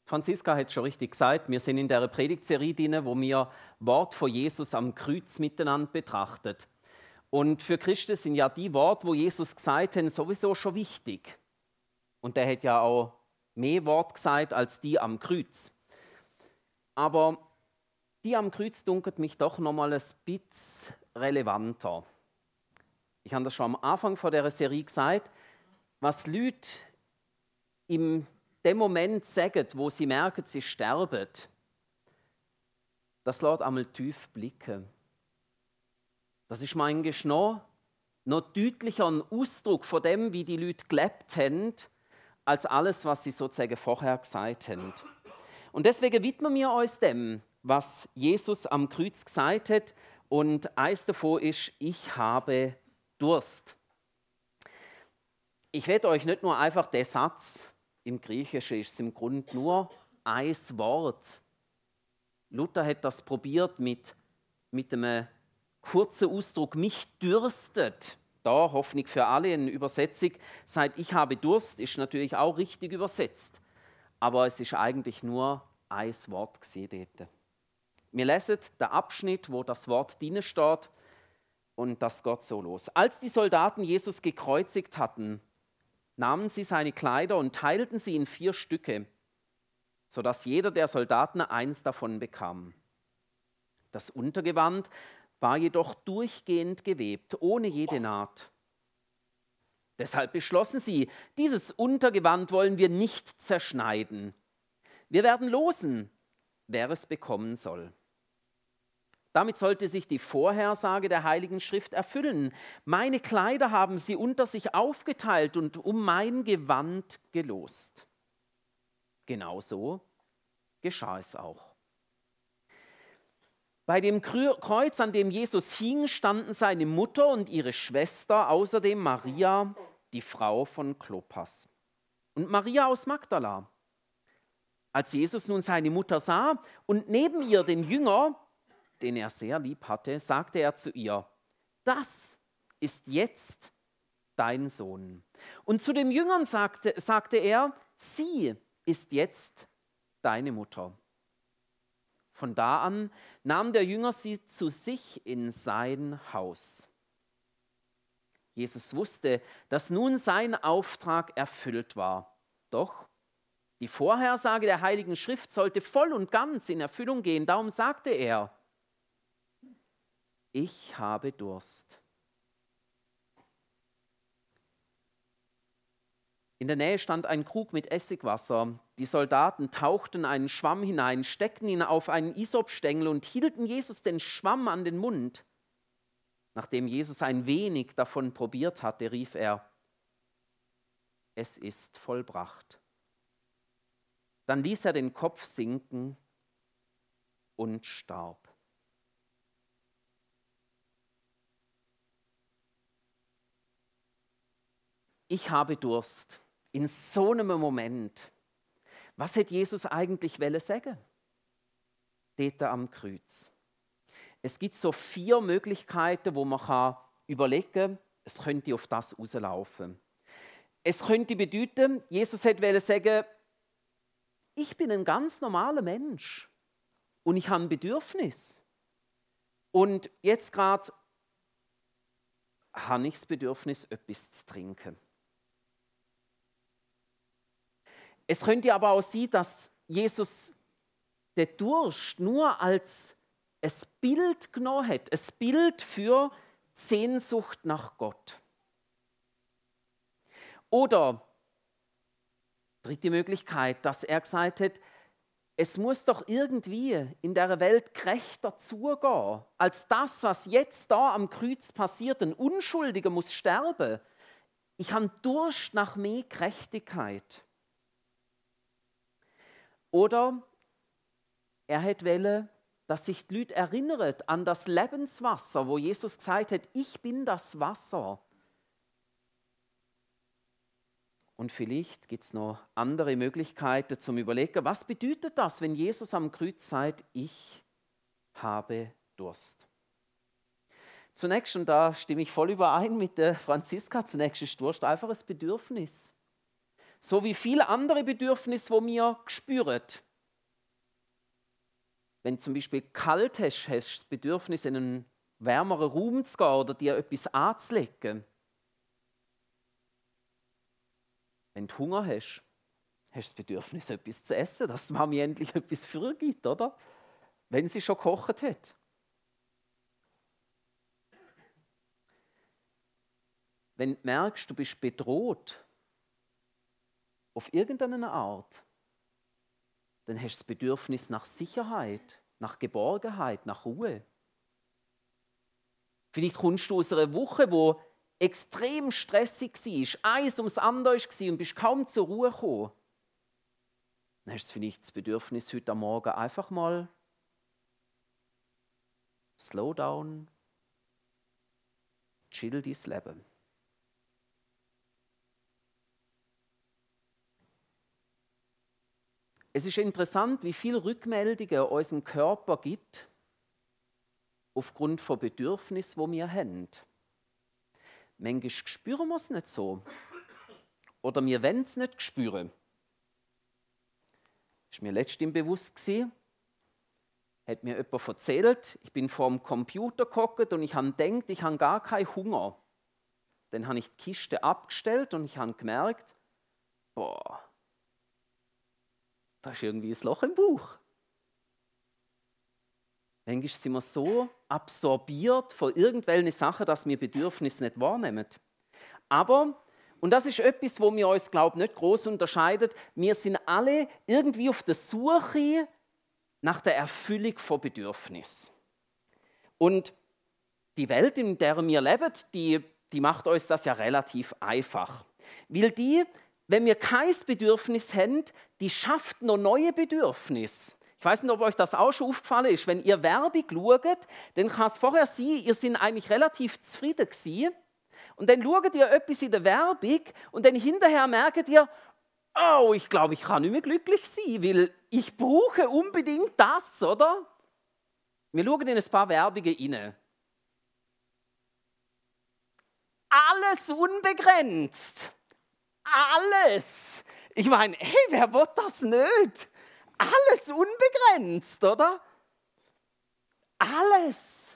Franziska hat es schon richtig gesagt, wir sind in der Predigtserie drin, wo wir Wort von Jesus am Kreuz miteinander betrachtet. Und für Christen sind ja die Worte, wo Jesus gesagt hat, sowieso schon wichtig. Und der hat ja auch mehr Worte gesagt als die am Kreuz. Aber die am Kreuz dunkelt mich doch noch mal ein bisschen relevanter. Ich habe das schon am Anfang von dieser Serie gesagt, was Leute in dem Moment sagen, wo sie merken, sie sterben, das lässt einmal tief blicken. Das ist manchmal noch deutlicher ein Ausdruck von dem, wie die Leute gelebt haben, als alles, was sie sozusagen vorher gesagt haben. Und deswegen widmen wir uns dem, was Jesus am Kreuz gesagt hat. Und eins davon ist, ich habe Durst. Ich werde euch nicht nur einfach den Satz, im Griechischen ist es im Grunde nur ein Wort. Luther hat das probiert mit einem kurzen Ausdruck, mich dürstet. Da, Hoffnung für alle, eine Übersetzung, sagt, ich habe Durst, ist natürlich auch richtig übersetzt. Aber es ist eigentlich nur ein Wort dort. Wir lesen den Abschnitt, wo das Wort drin steht, und das geht so los. Als die Soldaten Jesus gekreuzigt hatten, nahmen sie seine Kleider und teilten sie in 4 Stücke, sodass jeder der Soldaten eins davon bekam. Das Untergewand war jedoch durchgehend gewebt, ohne jede Naht. Deshalb beschlossen sie, dieses Untergewand wollen wir nicht zerschneiden. Wir werden losen, wer es bekommen soll. Damit sollte sich die Vorhersage der Heiligen Schrift erfüllen. Meine Kleider haben sie unter sich aufgeteilt und um mein Gewand gelost. Genauso geschah es auch. Bei dem Kreuz, an dem Jesus hing, standen seine Mutter und ihre Schwester, außerdem Maria, die Frau von Klopas, und Maria aus Magdala. Als Jesus nun seine Mutter sah und neben ihr den Jünger, den er sehr lieb hatte, sagte er zu ihr, das ist jetzt dein Sohn. Und zu den Jüngern sagte er, sie ist jetzt deine Mutter. Von da an nahm der Jünger sie zu sich in sein Haus. Jesus wusste, dass nun sein Auftrag erfüllt war. Doch die Vorhersage der Heiligen Schrift sollte voll und ganz in Erfüllung gehen. Darum sagte er, ich habe Durst. In der Nähe stand ein Krug mit Essigwasser. Die Soldaten tauchten einen Schwamm hinein, steckten ihn auf einen Isopstängel und hielten Jesus den Schwamm an den Mund. Nachdem Jesus ein wenig davon probiert hatte, rief er, es ist vollbracht. Dann ließ er den Kopf sinken und starb. Ich habe Durst. In so einem Moment. Was hätte Jesus eigentlich sagen? Dort am Kreuz. Es gibt so 4 Möglichkeiten, wo man überlegen kann, es könnte auf das rauslaufen. Es könnte bedeuten, Jesus hätte sagen, ich bin ein ganz normaler Mensch und ich habe ein Bedürfnis. Und jetzt gerade habe ich das Bedürfnis, etwas zu trinken. Es könnte aber auch sein, dass Jesus den Durst nur als ein Bild genommen hat, ein Bild für die Sehnsucht nach Gott. Oder, 3. Möglichkeit, dass er gesagt hat, es muss doch irgendwie in der Welt gerechter zugehen, als das, was jetzt da am Kreuz passiert. Ein Unschuldiger muss sterben. Ich habe Durst nach mehr Gerechtigkeit. Oder er wollte, dass sich die Leute erinnern an das Lebenswasser, wo Jesus gesagt hat, ich bin das Wasser. Und vielleicht gibt es noch andere Möglichkeiten zum Überlegen, was bedeutet das, wenn Jesus am Kreuz sagt, ich habe Durst. Zunächst, und da stimme ich voll überein mit der Franziska, zunächst ist Durst einfach ein Bedürfnis. so wie viele andere Bedürfnisse, die wir spüren. Wenn du zum Beispiel kalt hast, hast du das Bedürfnis, in einen wärmeren Raum zu gehen oder dir etwas anzulegen. Wenn du Hunger hast, hast du das Bedürfnis, etwas zu essen, dass die Mami endlich etwas für gibt, oder? Wenn sie schon gekocht hat. Wenn du merkst, du bist bedroht, auf irgendeine Art, dann hast du das Bedürfnis nach Sicherheit, nach Geborgenheit, nach Ruhe. Vielleicht kommst du aus einer Woche, wo extrem stressig war, eins ums andere war und bist kaum zur Ruhe gekommen. Dann hast du vielleicht das Bedürfnis, heute am Morgen einfach mal slow down, chill dein Leben. Es ist interessant, wie viele Rückmeldungen unseren Körper gibt, aufgrund von Bedürfnissen, die wir haben. Manchmal spüren wir es nicht so. Oder wir wollen es nicht spüren. Das war mir letztens bewusst gewesen. Hat mir jemand erzählt, ich bin vor dem Computer gehockt und ich habe gedacht, ich habe gar keinen Hunger. Dann habe ich die Kiste abgestellt und ich habe gemerkt, boah, da ist irgendwie ein Loch im Bauch. Manchmal sind wir so absorbiert von irgendwelchen Sachen, dass wir Bedürfnisse nicht wahrnehmen. Aber, und das ist etwas, wo wir uns, glaube ich, nicht groß unterscheidet, wir sind alle irgendwie auf der Suche nach der Erfüllung von Bedürfnissen. Und die Welt, in der wir leben, die macht uns das ja relativ einfach. Weil die, wenn wir kein Bedürfnis haben, die schafft noch neue Bedürfnisse. Ich weiß nicht, ob euch das auch schon aufgefallen ist. Wenn ihr Werbung schaut, dann kann es vorher sein, ihr seid eigentlich relativ zufrieden gewesen. Und dann schaut ihr etwas in der Werbung und dann hinterher merkt ihr, oh, ich glaube, ich kann nicht mehr glücklich sein, weil ich brauche unbedingt das, oder? Wir schauen in ein paar Werbungen rein. Alles unbegrenzt. Alles. Ich meine, hey, wer will das nicht? Alles unbegrenzt, oder? Alles.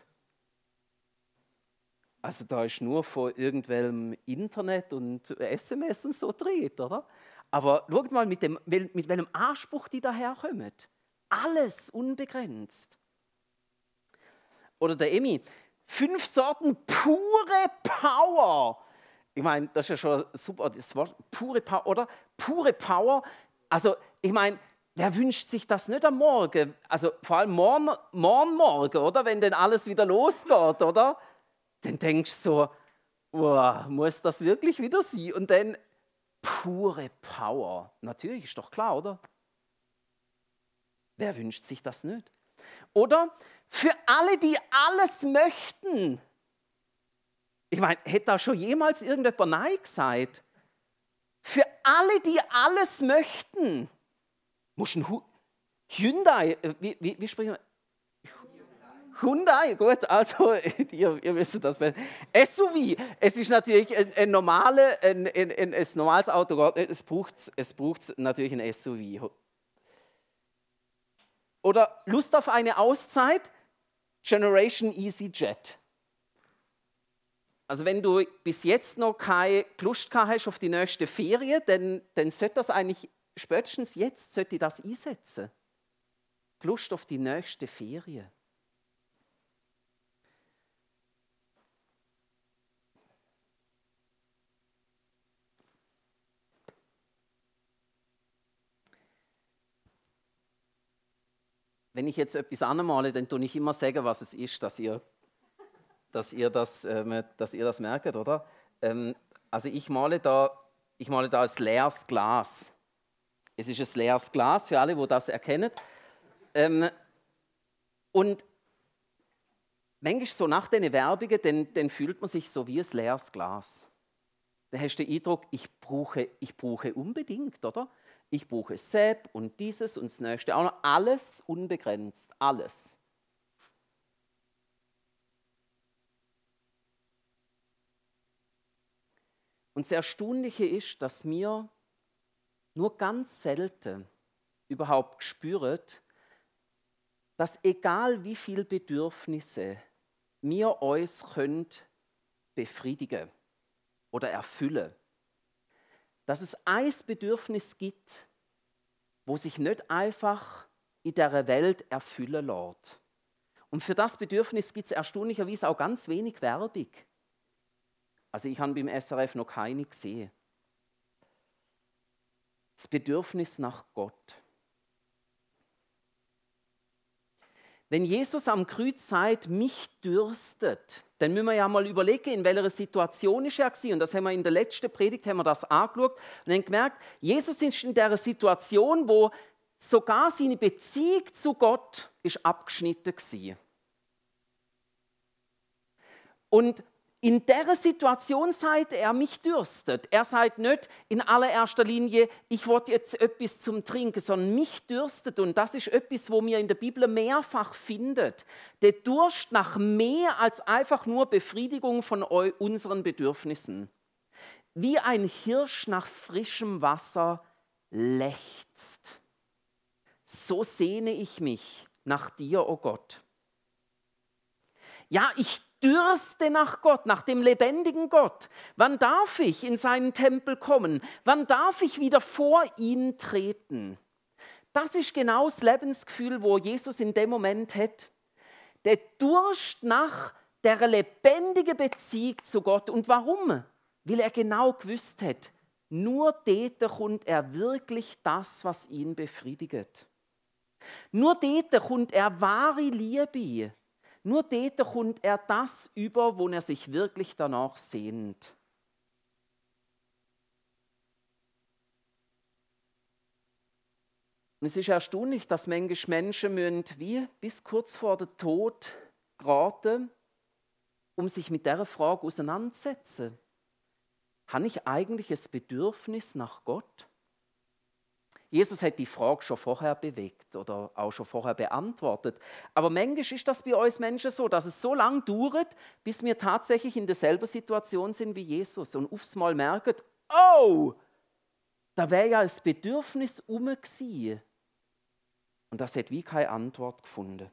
Also da ist nur von irgendwelchem Internet und SMS und so dreht, oder? Aber schaut mal, mit welchem Anspruch die daherkommen. Alles unbegrenzt. Oder der Emmy, 5 Sorten pure Power. Ich meine, das ist ja schon super, das Wort pure Power, oder? Pure Power. Also, ich meine, wer wünscht sich das nicht am Morgen? Also vor allem morgen, oder? Wenn dann alles wieder losgeht, oder? Dann denkst du so, wow, muss das wirklich wieder sein? Und dann pure Power. Natürlich, ist doch klar, oder? Wer wünscht sich das nicht? Oder für alle, die alles möchten. Ich meine, hätte da schon jemals irgendjemand Nein gesagt? Für alle, die alles möchten. Muss ein Hyundai, wie sprechen wir? Hyundai, gut, also ihr wisst das. SUV, es ist natürlich ein normales Auto, es braucht natürlich ein SUV. Oder Lust auf eine Auszeit? Generation EasyJet. Also wenn du bis jetzt noch keine Lust gehabt hast auf die nächste Ferien, dann sollte das eigentlich, spätestens jetzt sollte ich das einsetzen. Lust auf die nächste Ferien. Wenn ich jetzt etwas anmale, dann tue ich immer sagen, was es ist, dass ihr das merkt, oder? Also ich male da ein leeres Glas. Es ist ein leeres Glas, für alle, die das erkennen. Und manchmal so nach den Werbungen, dann fühlt man sich so wie ein leeres Glas. Dann hast du den Eindruck, ich brauche unbedingt, oder? Ich brauche Sepp und dieses und das nächste auch noch. Alles unbegrenzt, alles. Und das Erstaunliche ist, dass wir nur ganz selten überhaupt gespürt, dass egal wie viele Bedürfnisse wir uns befriedigen oder erfüllen, dass es ein Bedürfnis gibt, wo sich nicht einfach in dieser Welt erfüllen lässt. Und für das Bedürfnis gibt es erstaunlicherweise auch ganz wenig Werbung. Also ich habe beim SRF noch keine gesehen. Das Bedürfnis nach Gott. Wenn Jesus am Kreuz sagt, mich dürstet, dann müssen wir ja mal überlegen, in welcher Situation ist er war. Und das haben wir in der letzten Predigt angeschaut und haben gemerkt, Jesus ist in der Situation, wo sogar seine Beziehung zu Gott ist abgeschnitten war. Und in dieser Situation sagt er, mich dürstet. Er sagt nicht in allererster Linie, ich will jetzt etwas zum Trinken, sondern mich dürstet. Und das ist etwas, wo wir in der Bibel mehrfach finden. Der Durst nach mehr als einfach nur Befriedigung von unseren Bedürfnissen. Wie ein Hirsch nach frischem Wasser lechzt. So sehne ich mich nach dir, o Gott. Ja, ich dürste nach Gott, nach dem lebendigen Gott. Wann darf ich in seinen Tempel kommen? Wann darf ich wieder vor ihn treten? Das ist genau das Lebensgefühl, wo Jesus in dem Moment hat. Der Durst nach der lebendigen Beziehung zu Gott. Und warum? Weil er genau gewusst hat, nur dort kommt er wirklich das, was ihn befriedigt. Nur dort kommt er wahre Liebe. Nur dort kommt er das über, wo er sich wirklich danach sehnt. Und es ist erstaunlich, dass manche Menschen wie bis kurz vor dem Tod geraten, um sich mit dieser Frage auseinanderzusetzen. Habe ich eigentlich ein Bedürfnis nach Gott? Jesus hat die Frage schon vorher bewegt oder auch schon vorher beantwortet. Aber manchmal ist das bei uns Menschen so, dass es so lange dauert, bis wir tatsächlich in derselben Situation sind wie Jesus und aufs Mal merken, oh, da wäre ja ein Bedürfnis gewesen. Und das hat wie keine Antwort gefunden.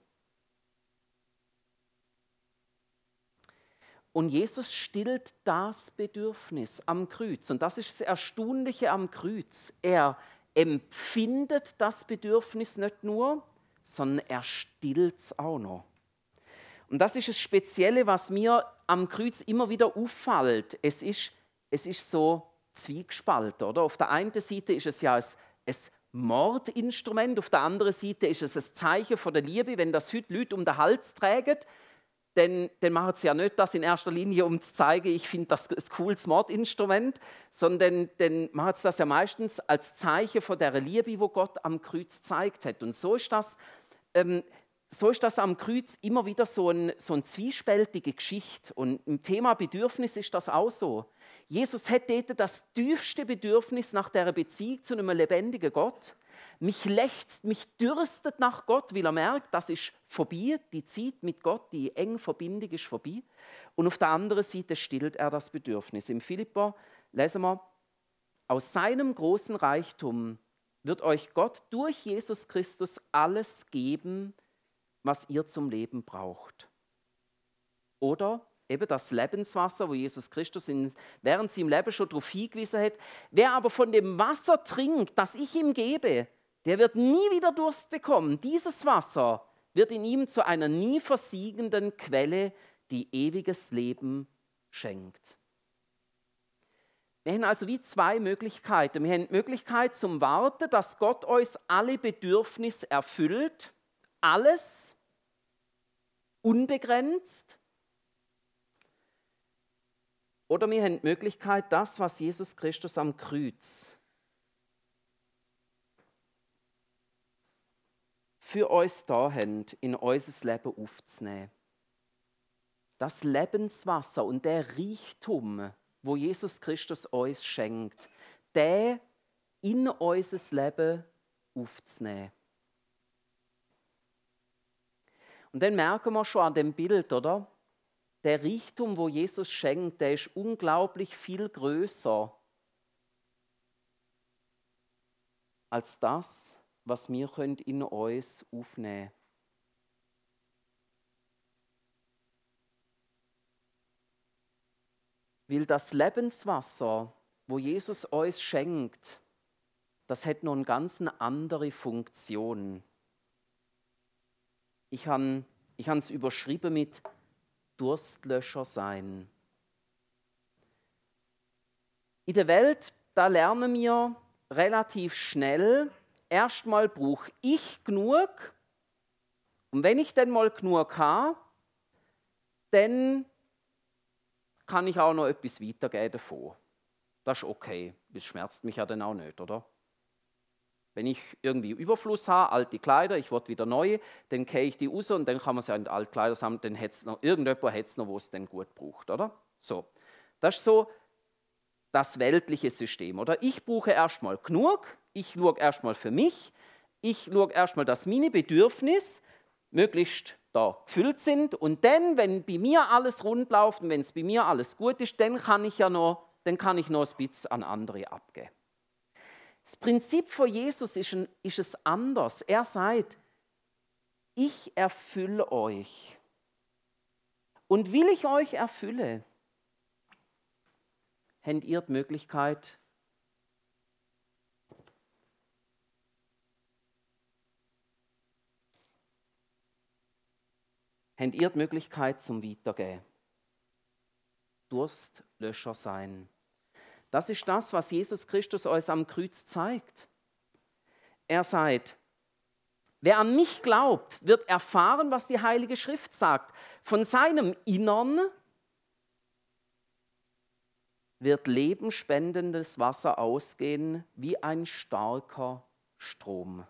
Und Jesus stillt das Bedürfnis am Kreuz. Und das ist das Erstaunliche am Kreuz. Er empfindet das Bedürfnis nicht nur, sondern er stillt es auch noch. Und das ist das Spezielle, was mir am Kreuz immer wieder auffällt. Es ist so zwiegespalten, oder? Auf der einen Seite ist es ja ein Mordinstrument, auf der anderen Seite ist es ein Zeichen von der Liebe. Wenn das heute Leute um den Hals tragen, dann machen sie ja nicht das in erster Linie, um zu zeigen, ich finde das ein cooles Mordinstrument, sondern dann machen sie das ja meistens als Zeichen von der Liebe, wo Gott am Kreuz gezeigt hat. Und so ist das am Kreuz immer wieder so eine zwiespältige Geschichte. Und im Thema Bedürfnis ist das auch so. Jesus hat dort das tiefste Bedürfnis nach der Beziehung zu einem lebendigen Gott. Mich lechzt, mich dürstet nach Gott, weil er merkt, das ist vorbei, die Zeit mit Gott, die enge Verbindung ist vorbei. Und auf der anderen Seite stillt er das Bedürfnis. Im Philipper lesen wir, aus seinem großen Reichtum wird euch Gott durch Jesus Christus alles geben, was ihr zum Leben braucht. Oder eben das Lebenswasser, wo Jesus Christus während seinem Leben schon darauf hingewiesen hat, wer aber von dem Wasser trinkt, das ich ihm gebe, der wird nie wieder Durst bekommen. Dieses Wasser wird in ihm zu einer nie versiegenden Quelle, die ewiges Leben schenkt. Wir haben also wie zwei Möglichkeiten. Wir haben die Möglichkeit zum Warten, dass Gott uns alle Bedürfnisse erfüllt, alles, unbegrenzt. Oder wir haben die Möglichkeit, das, was Jesus Christus am Kreuz für uns da haben, in unser Leben aufzunehmen. Das Lebenswasser und der Reichtum, wo Jesus Christus uns schenkt, den in unser Leben aufzunehmen. Und dann merken wir schon an dem Bild, oder? Der Reichtum, wo Jesus schenkt, der ist unglaublich viel größer als das, was wir in uns aufnehmen können. Weil das Lebenswasser, wo Jesus uns schenkt, das hat noch eine ganz andere Funktion. Ich habe es überschrieben mit Durstlöscher sein. In der Welt, da lernen wir relativ schnell, erstmal brauche ich genug. Und wenn ich dann mal genug habe, dann kann ich auch noch etwas weitergeben davon. Das ist okay. Das schmerzt mich ja dann auch nicht, oder? Wenn ich irgendwie Überfluss habe, alte Kleider, ich will wieder neue, dann gehe ich die raus und dann kann man sie in die alten Kleider sammeln, dann hat es noch, irgendjemand hat es noch, wo es dann gut braucht, oder? So. Das ist so das weltliche System, oder? Ich brauche erstmal genug, ich schaue erstmal für mich, ich schaue erstmal, dass meine Bedürfnisse möglichst da gefüllt sind und dann, wenn bei mir alles rund läuft und wenn es bei mir alles gut ist, dann kann ich noch ein bisschen an andere abgeben. Das Prinzip von Jesus ist es anders. Er sagt, ich erfülle euch. Und will ich euch erfülle, habt ihr die Möglichkeit, zum Weitergehen. Durstlöscher sein. Das ist das, was Jesus Christus uns am Kreuz zeigt. Er sagt, wer an mich glaubt, wird erfahren, was die Heilige Schrift sagt. Von seinem Innern wird lebensspendendes Wasser ausgehen wie ein starker Strom.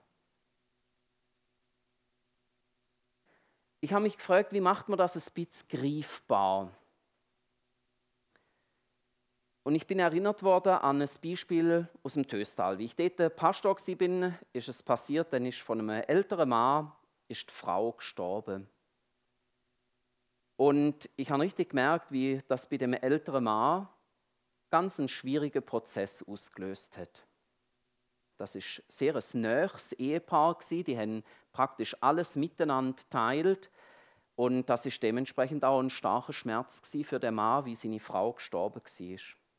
Ich habe mich gefragt, wie macht man das ein bisschen greifbar? Und ich bin erinnert worden an ein Beispiel aus dem Töstal. Wie ich dort Pastor war, ist es passiert, dann ist von einem älteren Mann ist die Frau gestorben. Und ich habe richtig gemerkt, wie das bei dem älteren Mann ganz einen schwierigen Prozess ausgelöst hat. Das ist sehr ein nahes Ehepaar gewesen. Die haben praktisch alles miteinander geteilt. Und das ist dementsprechend auch ein starker Schmerz gewesen für den Mann, wie seine Frau gestorben war.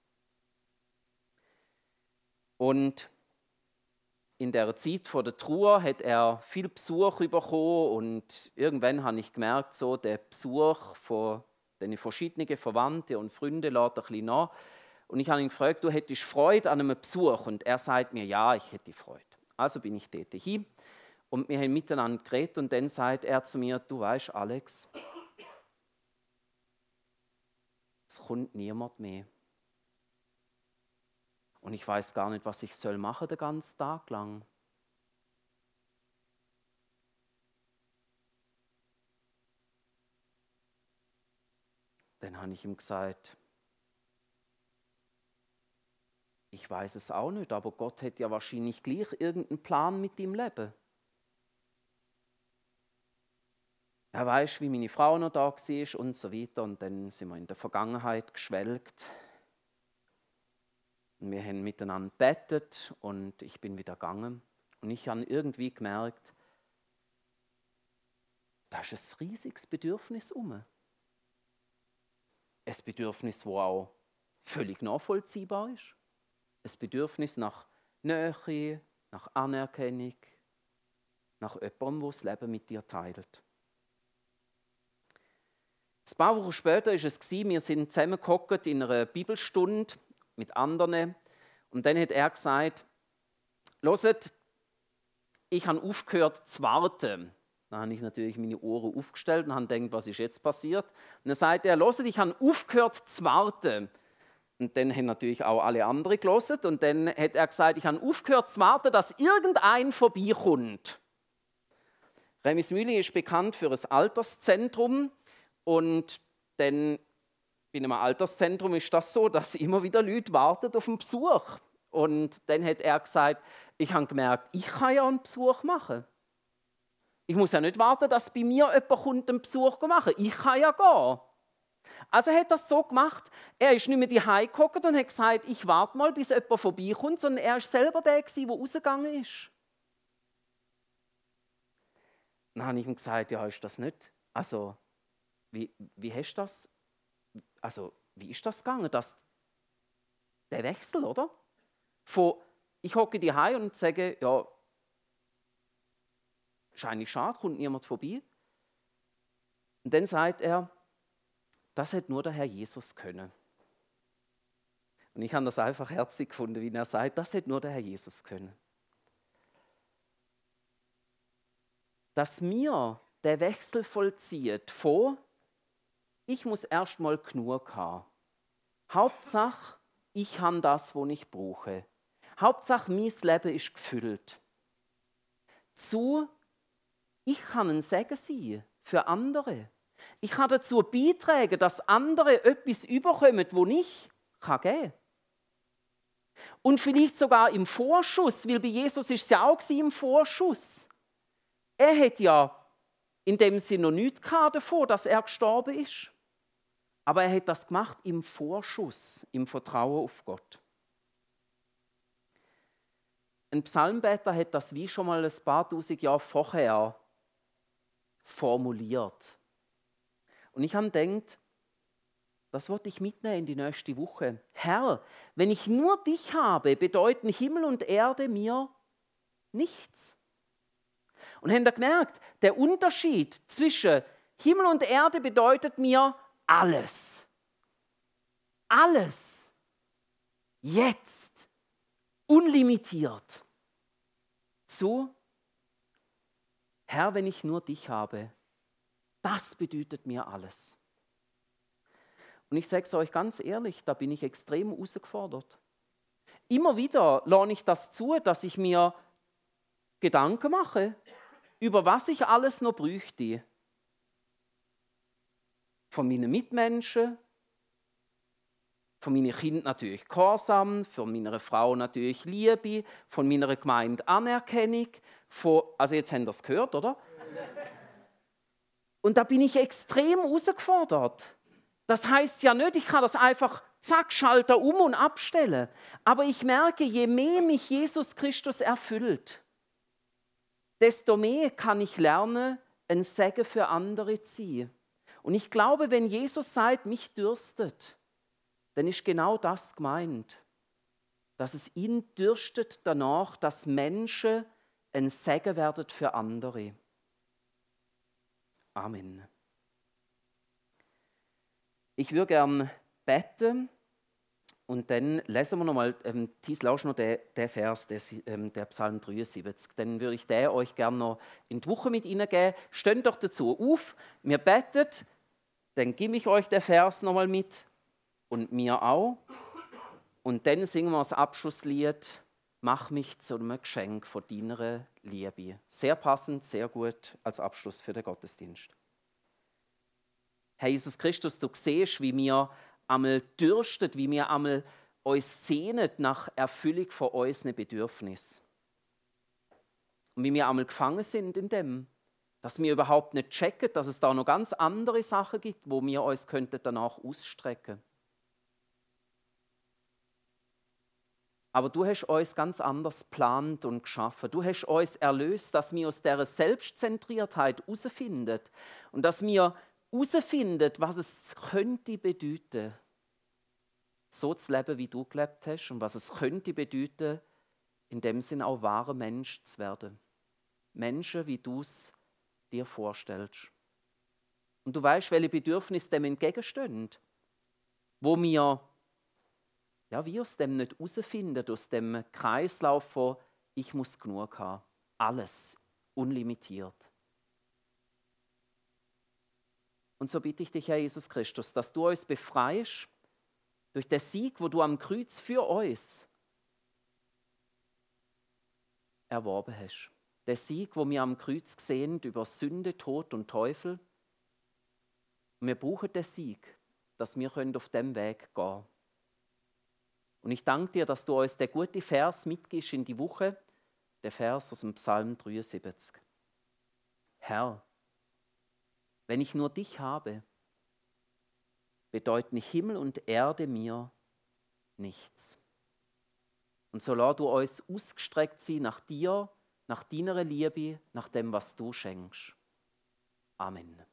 Und in der Zeit vor der Trauer hat er viel Besuch bekommen und irgendwann habe ich gemerkt, so der Besuch von den verschiedenen Verwandten und Freunden lässt ein bisschen nach. Und ich habe ihn gefragt, du hättest Freude an einem Besuch? Und er sagt mir, ja, ich hätte Freude. Also bin ich dort hin und wir haben miteinander geredet und dann sagt er zu mir, du weißt, Alex, es kommt niemand mehr. Und ich weiß gar nicht, was ich machen soll den ganzen Tag lang. Dann habe ich ihm gesagt, ich weiß es auch nicht, aber Gott hat ja wahrscheinlich gleich irgendeinen Plan mit deinem Leben. Er weiß, wie meine Frau noch da war und so weiter. Und dann sind wir in der Vergangenheit geschwelgt. Und wir haben miteinander gebetet und ich bin wieder gegangen. Und ich habe irgendwie gemerkt, da ist ein riesiges Bedürfnis um. Ein Bedürfnis, das auch völlig nachvollziehbar ist. Ein Bedürfnis nach Nähe, nach Anerkennung, nach jemandem, der das Leben mit dir teilt. Ein paar Wochen später war es, wir sind zusammengehockt in einer Bibelstunde mit anderen. Und dann hat er gesagt, hört, ich habe aufgehört zu warten. Dann habe ich natürlich meine Ohren aufgestellt und habe gedacht, was ist jetzt passiert? Und dann sagt er, hört, ich habe aufgehört zu warten. Und dann haben natürlich auch alle anderen gehört. Und dann hat er gesagt, ich habe aufgehört zu warten, dass irgendein vorbeikommt. Remismühle ist bekannt für ein Alterszentrum. Und dann in einem Alterszentrum ist das so, dass immer wieder Leute warten auf einen Besuch. Und dann hat er gesagt, ich habe gemerkt, ich kann ja einen Besuch machen. Ich muss ja nicht warten, dass bei mir jemand kommt, einen Besuch machen. Ich kann ja gehen. Also hat er es so gemacht, er ist nicht mehr daheim gehockt und hat gesagt, ich warte mal, bis jemand vorbeikommt, sondern er war selber der, der rausgegangen ist. Dann habe ich ihm gesagt, ja, ist das nicht? Also, wie hast du das? Also, wie ist das gegangen, der Wechsel, oder? Von, ich hocke daheim und sage, ja, ist eigentlich schade, kommt niemand vorbei. Und dann sagt er, das hätte nur der Herr Jesus können. Und ich habe das einfach herzig gefunden, wie er sagt, das hätte nur der Herr Jesus können. Dass mir der Wechsel vollzieht von, ich muss erst mal genug haben. Hauptsache, ich habe das, was ich brauche. Hauptsache, mein Leben ist gefüllt. Zu, ich kann ein Segen sein für andere. Ich kann dazu beitragen, dass andere etwas überkommen, das ich geben kann. Und vielleicht sogar im Vorschuss, weil bei Jesus war es ja auch im Vorschuss. Er hat ja in dem Sinne noch nichts davon, dass er gestorben ist. Aber er hat das gemacht im Vorschuss, im Vertrauen auf Gott. Ein Psalmbeter hat das wie schon mal ein paar tausend Jahre vorher formuliert. Und ich habe gedacht, das wollte ich mitnehmen in die nächste Woche. Herr, wenn ich nur dich habe, bedeuten Himmel und Erde mir nichts. Und habt ihr gemerkt, der Unterschied zwischen Himmel und Erde bedeutet mir alles. Alles. Jetzt. Unlimitiert. Zu, Herr, wenn ich nur dich habe, das bedeutet mir alles. Und ich sage es euch ganz ehrlich, da bin ich extrem herausgefordert. Immer wieder lerne ich das zu, dass ich mir Gedanken mache, über was ich alles noch bräuchte. Von meinen Mitmenschen, von meinen Kindern natürlich Gehorsam, von meiner Frau natürlich Liebe, von meiner Gemeinde Anerkennung, also jetzt habt ihr das gehört, oder? Und da bin ich extrem herausgefordert. Das heißt ja nicht, ich kann das einfach zack, Schalter um und abstellen. Aber ich merke, je mehr mich Jesus Christus erfüllt, desto mehr kann ich lernen, ein Segen für andere zu sein. Und ich glaube, wenn Jesus sagt, mich dürstet, dann ist genau das gemeint. Dass es ihn dürstet danach, dass Menschen ein Segen werden für andere. Amen. Ich würde gerne beten und dann lesen wir nochmal, Thies, lauscht noch den Vers, der Psalm 73. Dann würde ich den euch gerne noch in die Woche mit hineingeben. Steht doch dazu auf, wir beten, dann gebe ich euch den Vers nochmal mit und mir auch. Und dann singen wir das Abschlusslied, mach mich zu einem Geschenk von deiner Liebe. Sehr passend, sehr gut als Abschluss für den Gottesdienst. Herr Jesus Christus, du siehst, wie wir einmal dürstet, wie wir einmal uns sehnen nach Erfüllung von unseren Bedürfnissen. Und wie wir einmal gefangen sind in dem, dass wir überhaupt nicht checken, dass es da noch ganz andere Sachen gibt, wo wir uns danach ausstrecken könnten. Aber du hast uns ganz anders geplant und geschaffen. Du hast uns erlöst, dass wir aus dieser Selbstzentriertheit herausfinden und dass wir herausfinden, was es könnte bedeuten, so zu leben, wie du gelebt hast und was es könnte bedeuten, in dem Sinn auch wahrer Mensch zu werden. Menschen, wie du es dir vorstellst. Und du weißt, welche Bedürfnisse dem entgegenstehen, wo wir wie aus dem nicht herausfinden, aus dem Kreislauf von ich muss genug haben. Alles, unlimitiert. Und so bitte ich dich, Herr Jesus Christus, dass du uns befreist durch den Sieg, wo du am Kreuz für uns erworben hast. Der Sieg, wo wir am Kreuz sehen über Sünde, Tod und Teufel. Und wir brauchen den Sieg, dass wir auf dem Weg gehen können. Und ich danke dir, dass du uns den guten Vers mitgibst in die Woche, der Vers aus dem Psalm 73. Herr, wenn ich nur dich habe, bedeuten Himmel und Erde mir nichts. Und so lass du uns ausgestreckt sein nach dir, nach deiner Liebe, nach dem, was du schenkst. Amen.